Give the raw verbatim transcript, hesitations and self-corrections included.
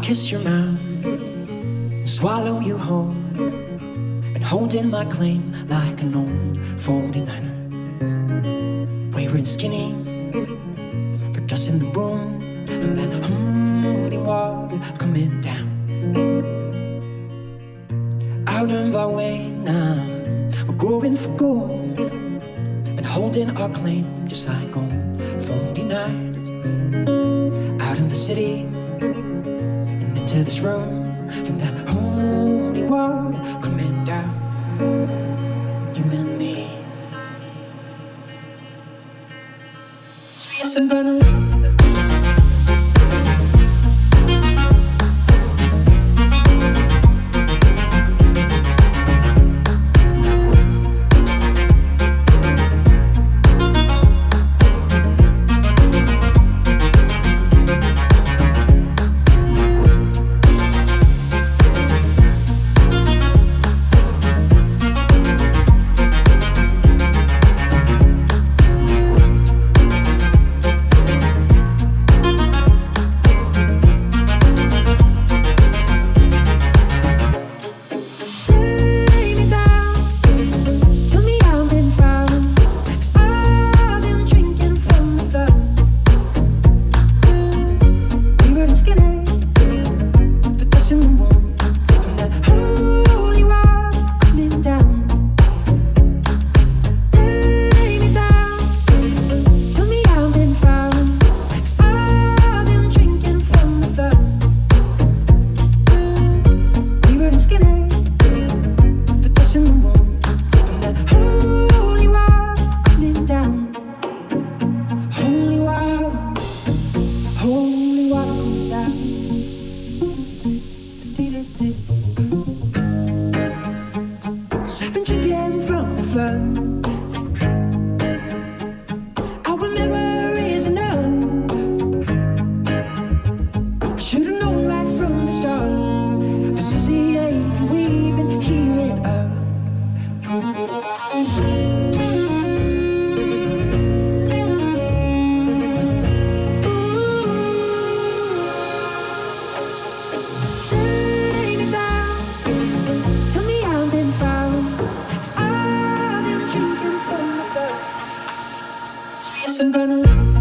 kiss your mouth, swallow you whole, and holding my claim like an old forty-niner. Wayward and skinny, for dust in the room from that holy water coming down. Out of our way now, we're going for gold, and holding our claim just like old forty-niners. Out in the city, and into this room from that holy water coming down. You and me, sweet and burning. I've been drinking from the flood. Our memory is enough. I should've known right from the start. This is the ache we've been hearing of. I'm gonna